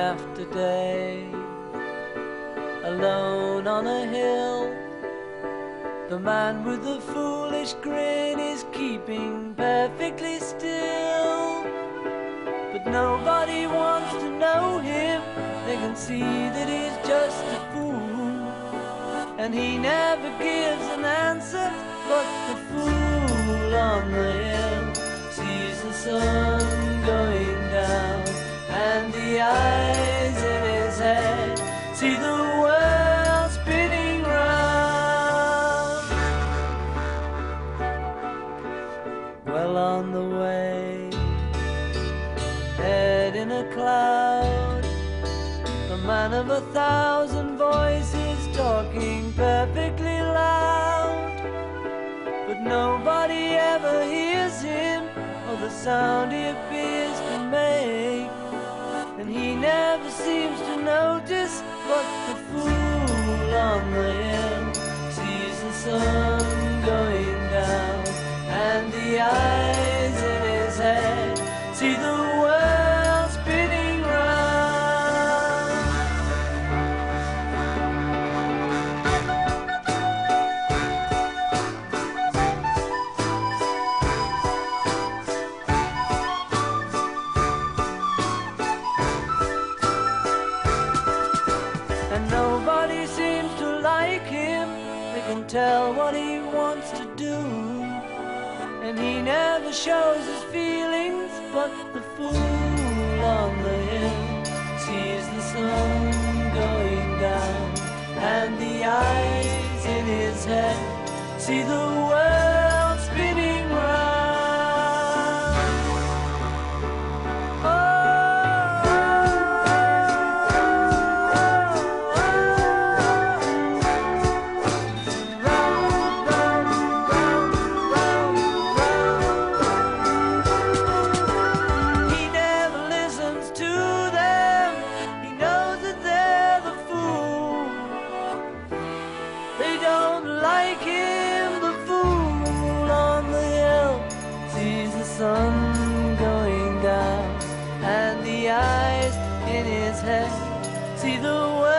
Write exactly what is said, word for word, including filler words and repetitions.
after day. Alone on a hill, the man with the foolish grin is keeping perfectly still. But nobody wants to know him, they can see that he's just a fool. And he never gives an answer, but the fool on the hill sees the sun going down, and the eyes in his head see the world spinning round. Well on the way, head in a cloud, the man of a thousand voices talking perfectly loud. But nobody ever hears him, or the sound he appears to make. And he never seems to notice, but the fool on the hill sees the sun going down, and the eyes in his head see the world spinning round. And nobody seems to like him, they can tell what he wants to do. And he never shows his feelings, but the fool on the hill sees the sun going down, and the eyes in his head see the world spinning round. Sun going down, and the eyes in his head see the world